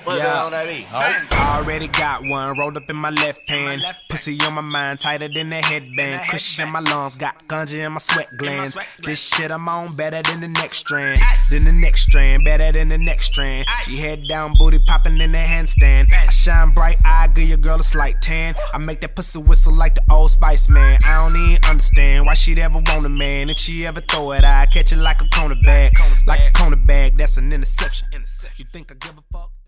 What's on that beat? I already got one rolled up in my left hand. Pussy on my mind, tighter than a headband. Cushion in my lungs, got ganja in my sweat glands. This shit I'm on better than the next strand. Then the next strand, better than the next strand. She head down, booty popping in the handstand. I shine bright, I give your girl a slight tan. I make that pussy whistle like the Old Spice man. I don't even understand why she'd ever want a man. If she ever throw it, I catch it like a cornerback. Like a cornerback, that's an interception. You think I give a fuck?